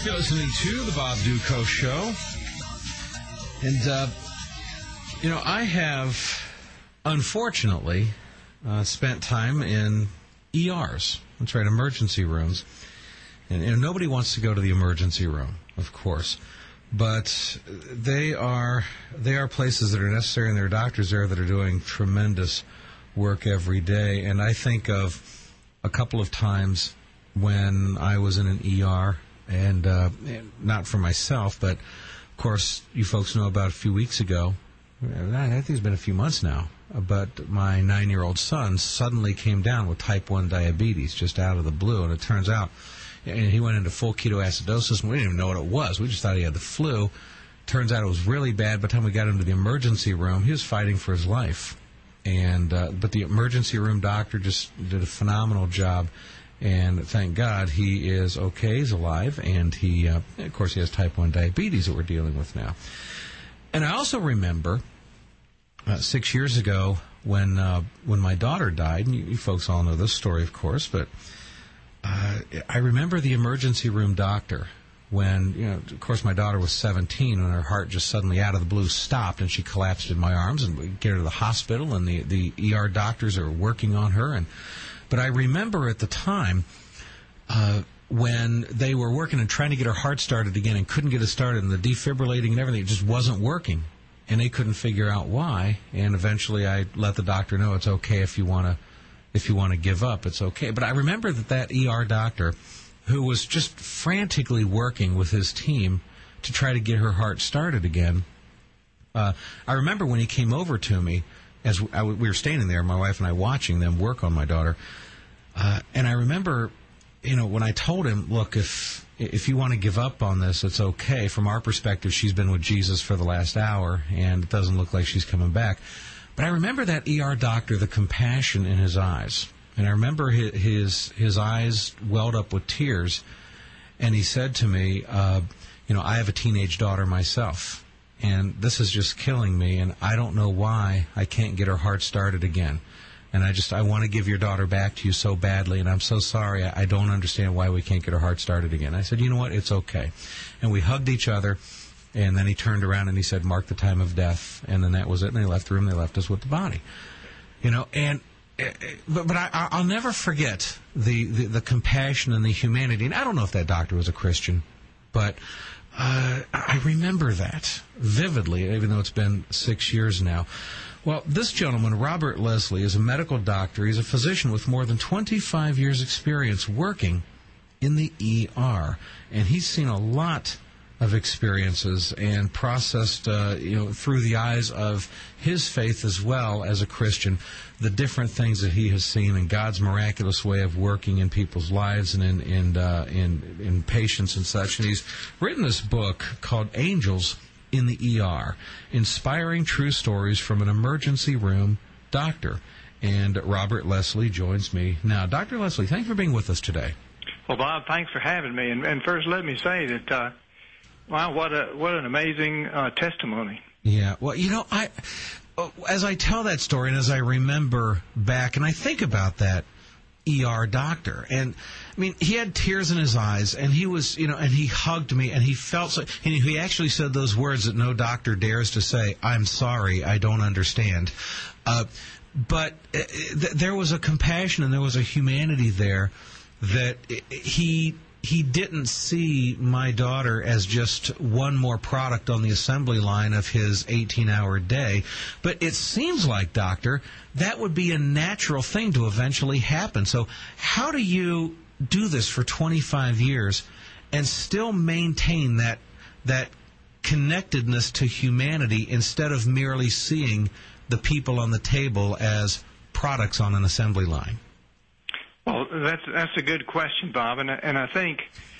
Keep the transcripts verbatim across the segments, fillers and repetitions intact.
You're listening to the Bob Duco Show. And, uh, you know, I have, unfortunately, uh, spent time in E Rs. That's right, emergency rooms. And, and nobody wants to go to the emergency room, of course. But they are they are places that are necessary, and there are doctors there that are doing tremendous work every day. And I think of a couple of times when I was in an E R, and uh, not for myself, but of course you folks know about a few weeks ago, I think it's been a few months now, but my nine-year-old son suddenly came down with type one diabetes just out of the blue, and it turns out, and he went into full ketoacidosis, and we didn't even know what it was. We just thought he had the flu. Turns out it was really bad. By the time we got him to the emergency room, he was fighting for his life. And uh, but the emergency room doctor just did a phenomenal job. And thank God he is okay, he's alive, and he, uh, of course, he has type one diabetes that we're dealing with now. And I also remember uh, six years ago when uh, when my daughter died, and you, you folks all know this story, of course, but uh, I remember the emergency room doctor when, you know, of course, my daughter was seventeen when her heart just suddenly out of the blue stopped, and she collapsed in my arms, and we get her to the hospital, and the, the E R doctors are working on her, and But I remember at the time uh, when they were working and trying to get her heart started again and couldn't get it started, and the defibrillating and everything, it just wasn't working. And they couldn't figure out why. And eventually I let the doctor know it's okay if you want to if you want to give up, it's okay. But I remember that that E R doctor, who was just frantically working with his team to try to get her heart started again, uh, I remember when he came over to me, as I, we were standing there, my wife and I, watching them work on my daughter, uh, and I remember, you know, when I told him, look, if if you want to give up on this, it's okay. From our perspective, she's been with Jesus for the last hour, and it doesn't look like she's coming back. But I remember that E R doctor, the compassion in his eyes, and I remember his his, his eyes welled up with tears, and he said to me, uh, you know, I have a teenage daughter myself, and this is just killing me, and I don't know why I can't get her heart started again. And I just, I want to give your daughter back to you so badly, and I'm so sorry. I, I don't understand why we can't get her heart started again. I said, you know what, it's okay. And we hugged each other, and then he turned around and he said, mark the time of death. And then that was it, and they left the room, they left us with the body. You know, and, but, but I, I'll never forget the, the, the compassion and the humanity. And I don't know if that doctor was a Christian, but Uh, I remember that vividly, even though it's been six years now. Well, this gentleman, Robert Leslie, is a medical doctor. He's a physician with more than twenty-five years' experience working in the E R, and he's seen a lot of experiences and processed, uh, you know, through the eyes of his faith as well as a Christian, the different things that he has seen in God's miraculous way of working in people's lives and in in uh, in, in patients and such. And he's written this book called Angels in the E R, Inspiring True Stories from an Emergency Room Doctor. And Robert Leslie joins me now. Doctor Leslie, thanks for being with us today. Well, Bob, thanks for having me. And, and first, let me say that, uh, wow, what a what an amazing uh, testimony. Yeah, well, you know, I as I tell that story and as I remember back, and I think about that E R doctor, and I mean, he had tears in his eyes, and he was, you know, and he hugged me, and he felt so, and he actually said those words that no doctor dares to say, I'm sorry, I don't understand. Uh, but uh, th- there was a compassion and there was a humanity there that he he didn't see my daughter as just one more product on the assembly line of his eighteen-hour day. But it seems like, Doctor, that would be a natural thing to eventually happen. So how do you do this for twenty-five years and still maintain that that connectedness to humanity instead of merely seeing the people on the table as products on an assembly line? Well, that's that's a good question, Bob, and and I think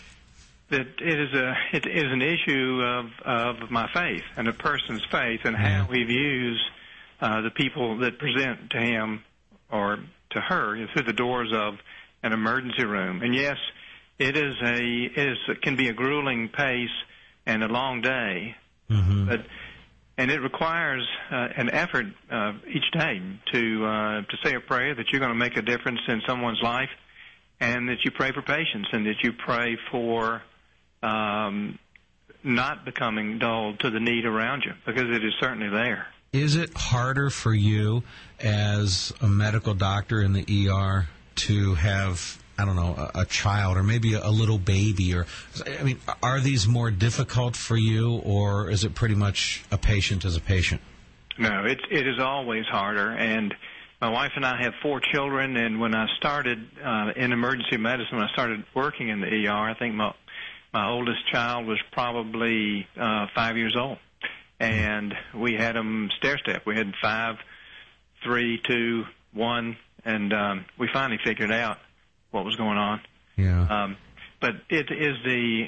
that it is a it is an issue of of my faith and a person's faith and Yeah. how he views uh, the people that present to him or to her, you know, through the doors of an emergency room. And yes, it is a it is it can be a grueling pace and a long day, Mm-hmm. but. And it requires uh, an effort uh, each day to uh, to say a prayer that you're going to make a difference in someone's life, and that you pray for patience, and that you pray for um, not becoming dull to the need around you, because it is certainly there. Is it harder for you as a medical doctor in the E R to have, I don't know, a, a child or maybe a, a little baby? Or, I mean, are these more difficult for you, or is it pretty much a patient as a patient? No, it, it is always harder. And my wife and I have four children, and when I started uh, in emergency medicine, when I started working in the E R, I think my, my oldest child was probably uh, five years old. And we had them stair-step. We had five, three, two, one, and um, we finally figured out what was going on. Yeah. Um, but it is the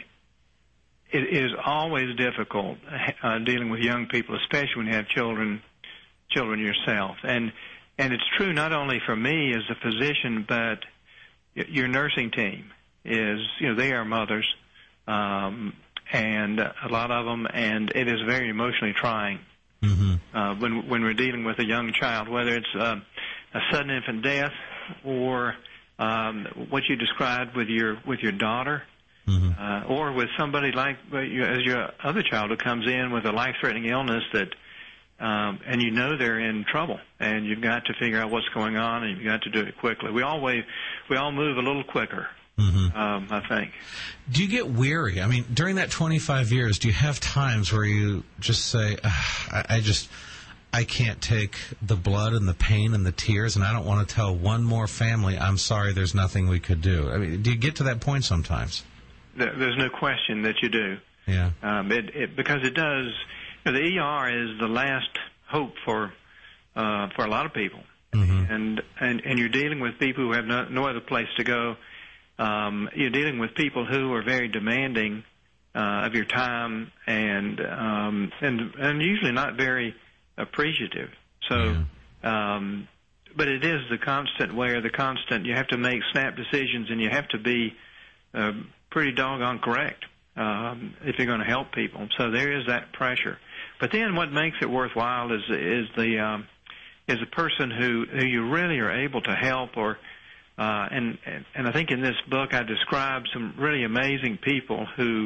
it is always difficult uh, dealing with young people, especially when you have children children yourself. And and it's true not only for me as a physician, but your nursing team is, you know, they are mothers. Um, and a lot of them, and it is very emotionally trying mm-hmm. uh, when when we're dealing with a young child, whether it's uh, a sudden infant death or um, what you described with your with your daughter, mm-hmm. uh, or with somebody like as your other child who comes in with a life-threatening illness that, um, and you know they're in trouble, and you've got to figure out what's going on, and you've got to do it quickly. We always we all move a little quicker. Mm-hmm. Um, I think. Do you get weary? I mean, during that twenty-five years, do you have times where you just say, I, I just, I can't take the blood and the pain and the tears, and I don't want to tell one more family, I'm sorry, there's nothing we could do? I mean, do you get to that point sometimes? There's no question that you do. Yeah. Um, it, it, because it does, you know, the E R is the last hope for uh, for a lot of people. Mm-hmm. And, and, and you're dealing with people who have no, no other place to go. Um, you're dealing with people who are very demanding uh, of your time, and um, and and usually not very appreciative. So, yeah. um, but it is the constant where the constant you have to make snap decisions, and you have to be uh, pretty doggone correct um, if you're going to help people. So there is that pressure. But then what makes it worthwhile is is the um, is the person who who you really are able to help, or Uh, and, and I think in this book I describe some really amazing people who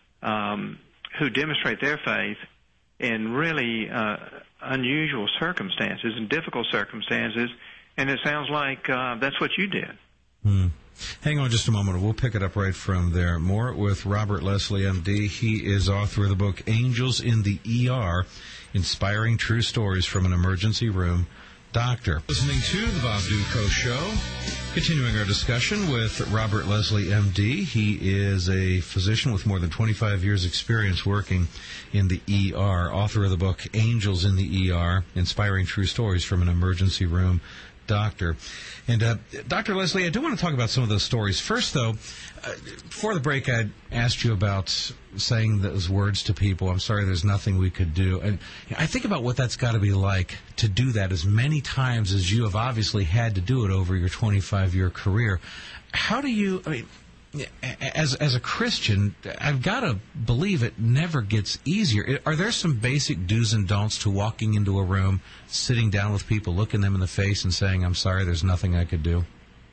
um, who demonstrate their faith in really uh, unusual circumstances and difficult circumstances, and it sounds like uh, that's what you did. Hmm. Hang on just a moment. We'll pick it up right from there. More with Robert Leslie, M D. He is author of the book Angels in the E R, Inspiring True Stories from an Emergency Room Doctor. Listening to the Bob Duco Show. Continuing our discussion with Robert Leslie, M D. He is a physician with more than twenty-five years' experience working in the E R, author of the book Angels in the E R, Inspiring True Stories from an Emergency Room Doctor. And uh, Doctor Leslie, I do want to talk about some of those stories. First, though, uh, before the break, I asked you about saying those words to people, I'm sorry, there's nothing we could do. And I think about what that's got to be like to do that as many times as you have obviously had to do it over your twenty-five-year career. How do you, I mean, as as a Christian, I've got to believe it never gets easier. Are there some basic do's and don'ts to walking into a room, sitting down with people, looking them in the face and saying, I'm sorry, there's nothing I could do?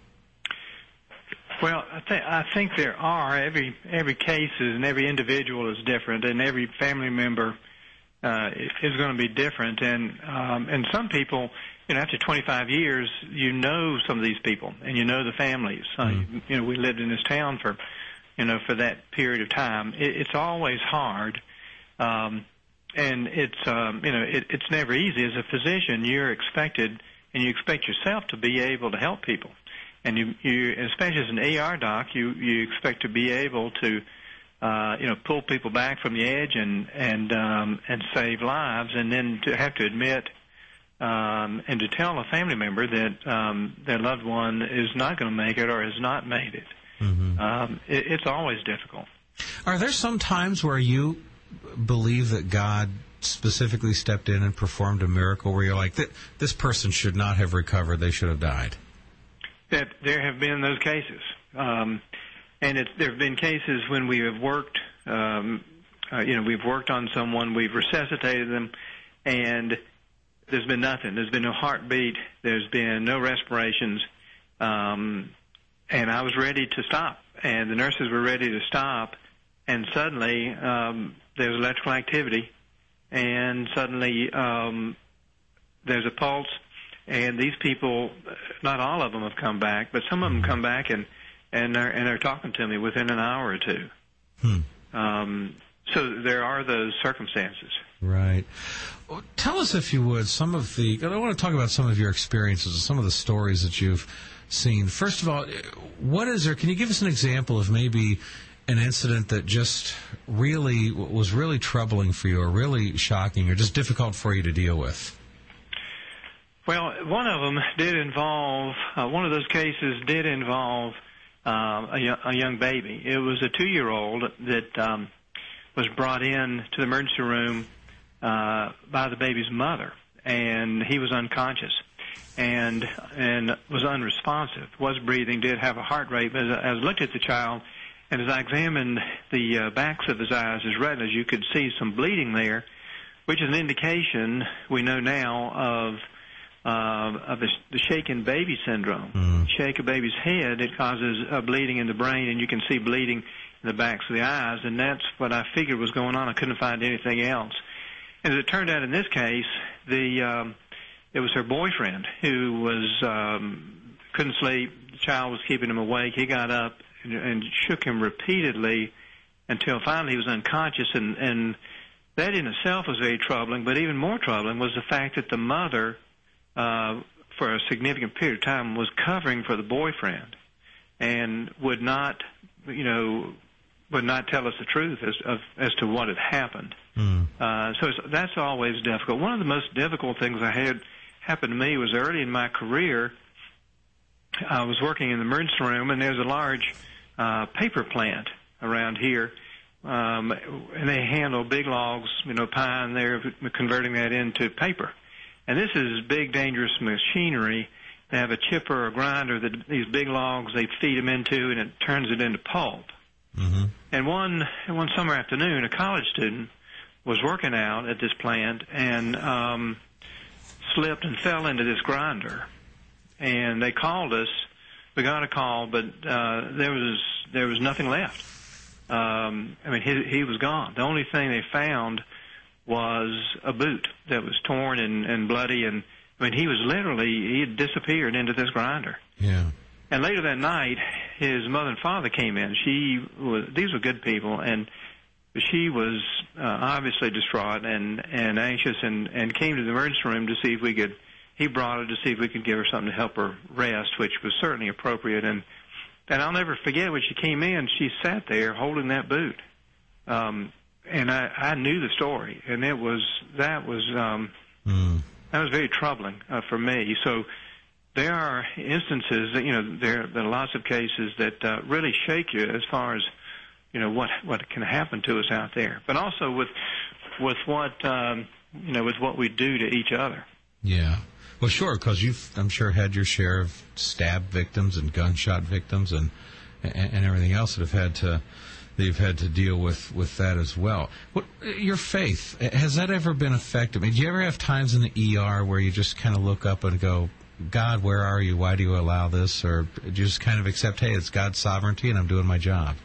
Well, I, th- I think there are. Every every case is, and every individual is different, and every family member uh, is going to be different. And um, and some people, you know, after twenty-five years, you know some of these people, and you know the families. Uh, mm-hmm. you, you know, we lived in this town for, you know, for that period of time. It, it's always hard, um, and it's um, you know, it, it's never easy. As a physician, you're expected, and you expect yourself to be able to help people. And you, you, especially as an E R doc, you, you expect to be able to, uh, you know, pull people back from the edge and and um, and save lives, and then to have to admit um, and to tell a family member that um, their loved one is not going to make it or has not made it. Mm-hmm. Um, it. It's always difficult. Are there some times where you believe that God specifically stepped in and performed a miracle where you're like, this person should not have recovered, they should have died? That there have been those cases, um, and it's, there have been cases when we have worked, um, uh, you know, we've worked on someone, we've resuscitated them, and there's been nothing. There's been no heartbeat. There's been no respirations, um, and I was ready to stop, and the nurses were ready to stop, and suddenly um, there's electrical activity, and suddenly um, there's a pulse, and these people, not all of them have come back, but some of them come back and and they're, and they're talking to me within an hour or two. Hmm. Um, so there are those circumstances. Right. Well, tell us, if you would, some of the, I want to talk about some of your experiences, some of the stories that you've seen. First of all, what is there, can you give us an example of maybe an incident that just really was really troubling for you, or really shocking, or just difficult for you to deal with? Well, one of them did involve, uh, one of those cases did involve uh, a, y- a young baby. It was a two-year-old that um, was brought in to the emergency room uh, by the baby's mother, and he was unconscious and and was unresponsive, was breathing, did have a heart rate. But as I, as I looked at the child, and as I examined the uh, backs of his eyes, his retinas, you could see some bleeding there, which is an indication, we know now, of Uh, of the, the shaken baby syndrome. Mm. Shake a baby's head, it causes uh, bleeding in the brain, and you can see bleeding in the backs of the eyes, and that's what I figured was going on. I couldn't find anything else. And as it turned out in this case, the um, it was her boyfriend who was um, couldn't sleep. The child was keeping him awake. He got up and, and shook him repeatedly until finally he was unconscious, and, and that in itself was very troubling. But even more troubling was the fact that the mother, Uh, for a significant period of time, was covering for the boyfriend and would not, you know, would not tell us the truth as of, as to what had happened. Mm. Uh, so it's, that's always difficult. One of the most difficult things I had happen to me was early in my career. I was working in the emergency room, and there's a large uh, paper plant around here, um, and they handle big logs, you know, pine. They're converting that into paper. And this is big, dangerous machinery. They have a chipper or a grinder that these big logs, they feed them into, and it turns it into pulp. Mm-hmm. And one one summer afternoon, a college student was working out at this plant and um, slipped and fell into this grinder. And they called us. We got a call, but uh, there was there was nothing left. Um, I mean, he, he was gone. The only thing they found was a boot that was torn and, and bloody, and I mean, he was literally, he had disappeared into this grinder. Yeah. And later that night, his mother and father came in. She was, these were good people, and she was uh, obviously distraught and, and anxious, and, and came to the emergency room to see if we could, he brought her to see if we could give her something to help her rest, which was certainly appropriate. And, and I'll never forget when she came in, she sat there holding that boot. Um, And I, I knew the story, and it was that was um, mm. that was very troubling uh, for me. So there are instances that, you know, there, there are lots of cases that uh, really shake you as far as, you know, what what can happen to us out there, but also with with what um, you know with what we do to each other. Yeah, well, sure, because you've, I'm sure, had your share of stab victims and gunshot victims and and, and everything else that have had to. that you've had to deal with, with that as well. What, your faith, has that ever been affected? I mean, do you ever have times in the E R where you just kind of look up and go, God, where are you? Why do you allow this? Or do you just kind of accept, hey, it's God's sovereignty and I'm doing my job?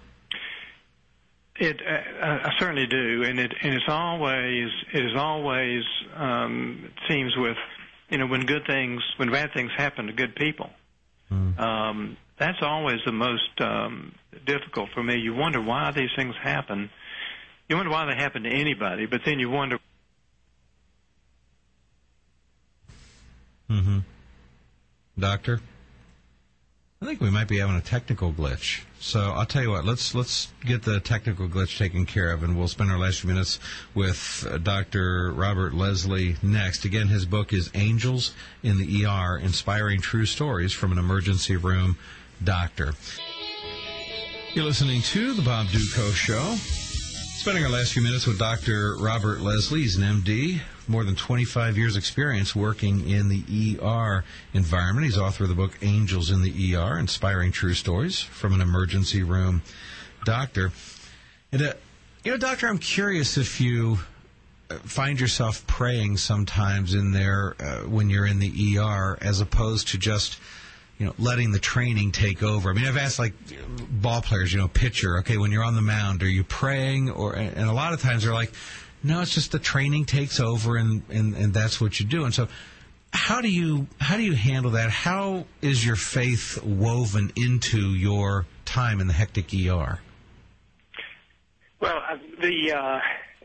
It, uh, I certainly do, and it and it's always it is always um, it seems with, you know, when good things when bad things happen to good people. Mm. Um, That's always the most um, difficult for me. You wonder why these things happen. You wonder why they happen to anybody, but then you wonder. Mm-hmm. Doctor, I think we might be having a technical glitch. So I'll tell you what. Let's let's get the technical glitch taken care of, and we'll spend our last few minutes with uh, Doctor Robert Leslie next. Again, his book is Angels in the E R: Inspiring True Stories from an Emergency Room Doctor. You're listening to the Bob Duco Show. Spending our last few minutes with Doctor Robert Leslie. He's an M D, more than twenty-five years experience working in the E R environment. He's author of the book Angels in the E R, Inspiring True Stories from an Emergency Room Doctor. And, uh, you know, Doctor, I'm curious if you find yourself praying sometimes in there uh, when you're in the E R, as opposed to just you know, letting the training take over. I mean, I've asked, like, ball players, you know, pitcher, okay, when you're on the mound, are you praying? Or, and a lot of times they're like, no, it's just the training takes over, and, and, and that's what you do. And so how do you how do you handle that? How is your faith woven into your time in the hectic E R? Well, the uh,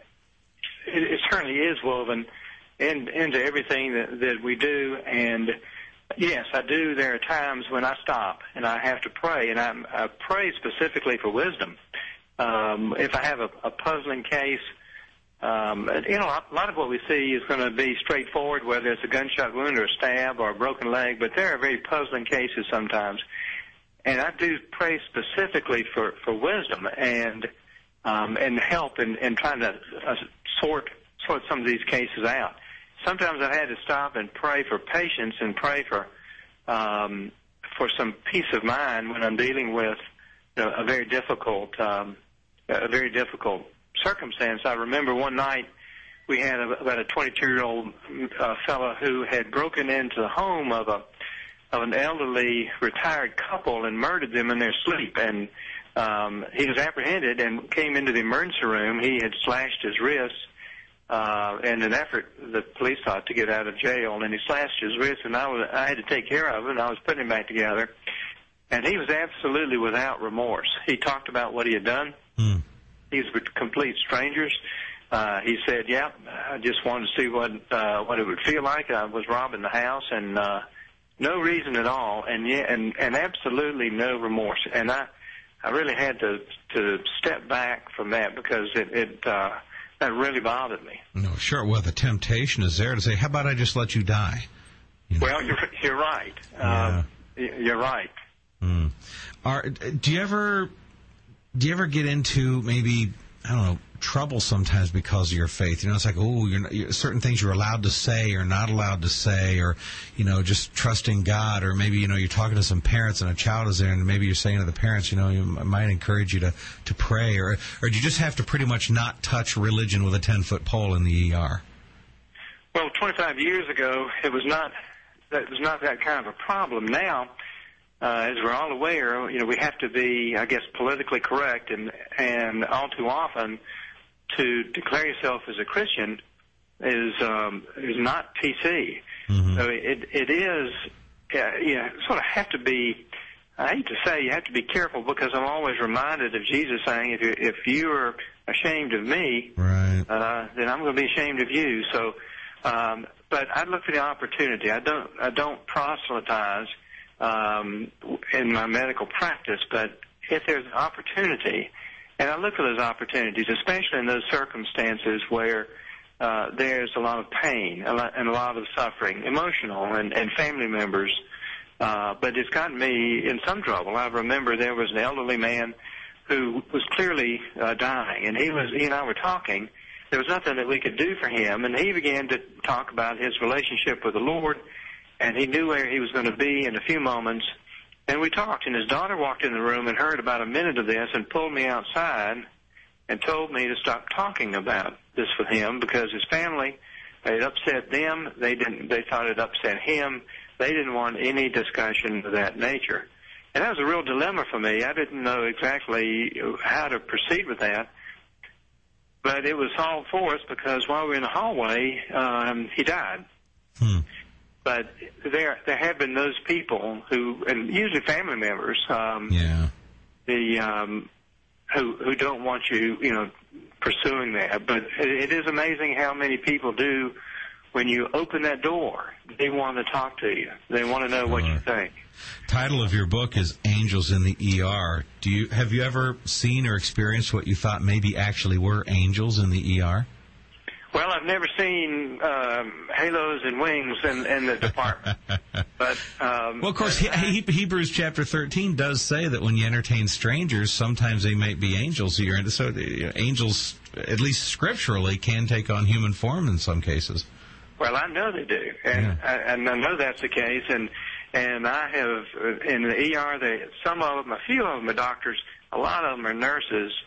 it, it certainly is woven in, into everything that, that we do, and yes, I do. There are times when I stop and I have to pray, and I, I pray specifically for wisdom. Um, if I have a, a puzzling case, um, you know, a lot of what we see is going to be straightforward, whether it's a gunshot wound or a stab or a broken leg, but there are very puzzling cases sometimes. And I do pray specifically for, for wisdom and um, and help in, in trying to uh, sort sort some of these cases out. Sometimes I've had to stop and pray for patience and pray for um, for some peace of mind when I'm dealing with you know, a very difficult um, a very difficult circumstance. I remember one night we had a, about a twenty-two-year-old uh, fellow who had broken into the home of a of an elderly retired couple and murdered them in their sleep. And um, he was apprehended and came into the emergency room. He had slashed his wrists uh, in an effort, the police thought, to get out of jail. And he slashed his wrists, and I, was, I had to take care of him, and I was putting him back together. And he was absolutely without remorse. He talked about what he had done. Mm. These were complete strangers. Uh, he said, yeah, I just wanted to see what uh, what it would feel like. I was robbing the house, and uh, no reason at all, and yeah, and, and absolutely no remorse. And I, I really had to to step back from that because it, it uh, that really bothered me. No, sure. Well, the temptation is there to say, how about I just let you die? You know? Well, you're, you're right. Yeah. Um, you're right. Mm. Are, do you ever do you ever get into maybe, I don't know, trouble sometimes because of your faith? You know, it's like, oh, you're, not, you're certain things you're allowed to say or not allowed to say, or, you know, just trusting God, or maybe, you know, you're talking to some parents and a child is there, and maybe you're saying to the parents, you know, you might encourage you to, to pray, or or do you just have to pretty much not touch religion with a ten-foot pole in the E R? Well, twenty-five years ago, it was not that was not that kind of a problem. Now, Uh, as we're all aware, you know, we have to be, I guess, politically correct, and and all too often, to declare yourself as a Christian is um, is not P C. Mm-hmm. So it it is, uh, you know, sort of have to be. I hate to say you have to be careful, because I'm always reminded of Jesus saying, if you if you are ashamed of me, right, uh, then I'm going to be ashamed of you. So, um, but I look for the opportunity. I don't I don't proselytize Um, in my medical practice, but if there's an opportunity, and I look for those opportunities, especially in those circumstances where uh, there's a lot of pain a lot, and a lot of suffering, emotional, and, and family members, uh, but it's gotten me in some trouble. I remember there was an elderly man who was clearly uh, dying, and he was he and I were talking. There was nothing that we could do for him, and he began to talk about his relationship with the Lord, and he knew where he was going to be in a few moments. And we talked, and his daughter walked in the room and heard about a minute of this and pulled me outside and told me to stop talking about this with him, because his family, it upset them. They didn't. They thought it upset him. They didn't want any discussion of that nature. And that was a real dilemma for me. I didn't know exactly how to proceed with that. But it was solved for us, because while we were in the hallway, um, he died. Hmm. But there, there have been those people who, and usually family members, um, yeah, the um, who who don't want you, you know, pursuing that. But it, it is amazing how many people do. When you open that door, they want to talk to you. They want to know what you think. Title of your book is Angels in the E R. Do you have you ever seen or experienced what you thought maybe actually were angels in the E R? Well, I've never seen um, halos and wings in, in the department. But um, well, of course, he, he, Hebrews chapter thirteen does say that when you entertain strangers, sometimes they might be angels. So, you're, so you know, angels, at least scripturally, can take on human form in some cases. Well, I know they do, and yeah. I, and I know that's the case. And and I have in the E R, they, some of them, a few of them are doctors, a lot of them are nurses.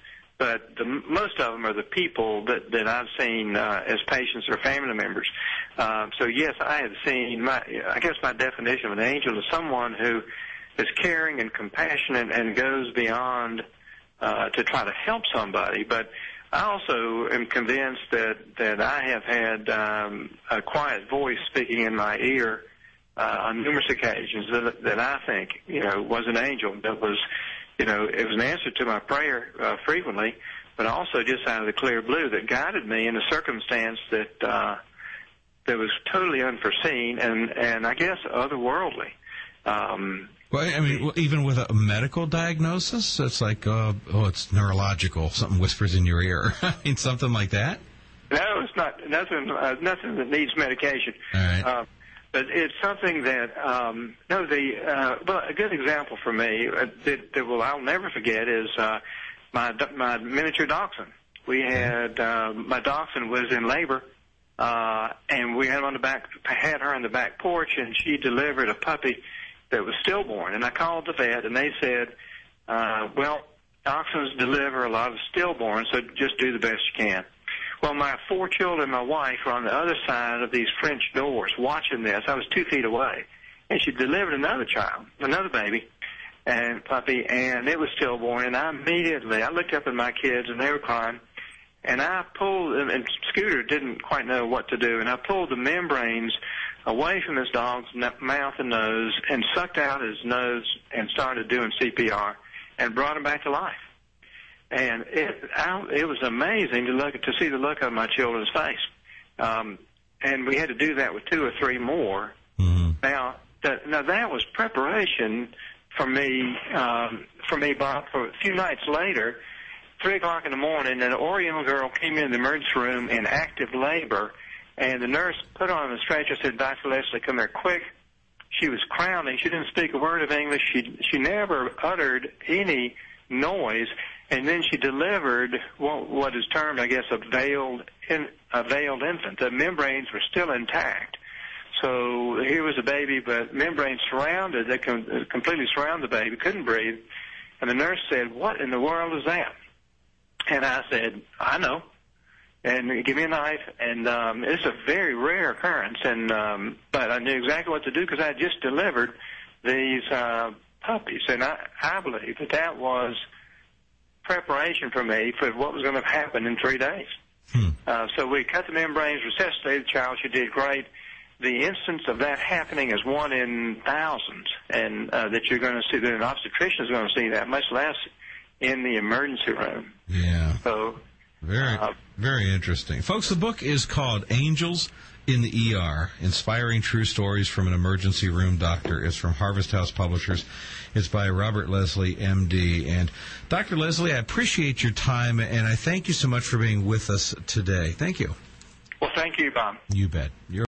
but the, most of them are the people that, that I've seen uh, as patients or family members. Uh, so, yes, I have seen, my, I guess my definition of an angel is someone who is caring and compassionate and goes beyond uh, to try to help somebody. But I also am convinced that, that I have had um, a quiet voice speaking in my ear uh, on numerous occasions that, that I think, you know, was an angel that was, you know, it was an answer to my prayer uh, frequently, but also just out of the clear blue that guided me in a circumstance that uh, that was totally unforeseen and, and I guess otherworldly. Um, well, I mean, even with a medical diagnosis, it's like, uh, oh, it's neurological. Something whispers in your ear. I mean, something like that. No, it's not nothing. Uh, nothing that needs medication. All right. Uh, but it's something that um, no. The uh, well, a good example for me uh, that, that will I'll never forget is uh, my my miniature dachshund. We had uh, my dachshund was in labor, uh, and we had her on the back had her on the back porch, and she delivered a puppy that was stillborn. And I called the vet, and they said, uh, well, dachshunds deliver a lot of stillborn, so just do the best you can. Well, my four children and my wife were on the other side of these French doors watching this. I was two feet away. And she delivered another child, another baby, and puppy, and it was stillborn. And I immediately, I looked up at my kids, and they were crying. And I pulled, and Scooter didn't quite know what to do, and I pulled the membranes away from this dog's mouth and nose and sucked out his nose and started doing C P R and brought him back to life. And it, I, it was amazing to look to see the look on my children's face. Um, and we had to do that with two or three more. Mm-hmm. Now, that, now that was preparation for me, um, for me, Bob. For a few nights later, three o'clock in the morning, an Oriental girl came in the emergency room in active labor, and the nurse put her on the stretcher, said, Doctor Leslie, come here quick. She was crowning. She didn't speak a word of English. She she never uttered any noise. And then she delivered what, what is termed, I guess, a veiled in, a veiled infant. The membranes were still intact. So here was a baby, but membranes surrounded, they com- completely surrounded the baby, couldn't breathe. And the nurse said, what in the world is that? And I said, I know. And give me a knife. And um, it's a very rare occurrence. And um, but I knew exactly what to do because I had just delivered these uh, puppies. And I, I believe that that was preparation for me for what was going to happen in three days. Hmm. Uh, so we cut the membranes, resuscitated the child. She did great. The instance of that happening is one in thousands, and uh, that you're going to see, that an obstetrician is going to see that, much less in the emergency room. Yeah. So very, uh, very interesting. Folks, the book is called Angels in the E R, Inspiring True Stories from an Emergency Room Doctor. It's from Harvest House Publishers. It's by Robert Leslie, M D. And Doctor Leslie, I appreciate your time, and I thank you so much for being with us today. Thank you. Well, thank you, Bob. You bet. You're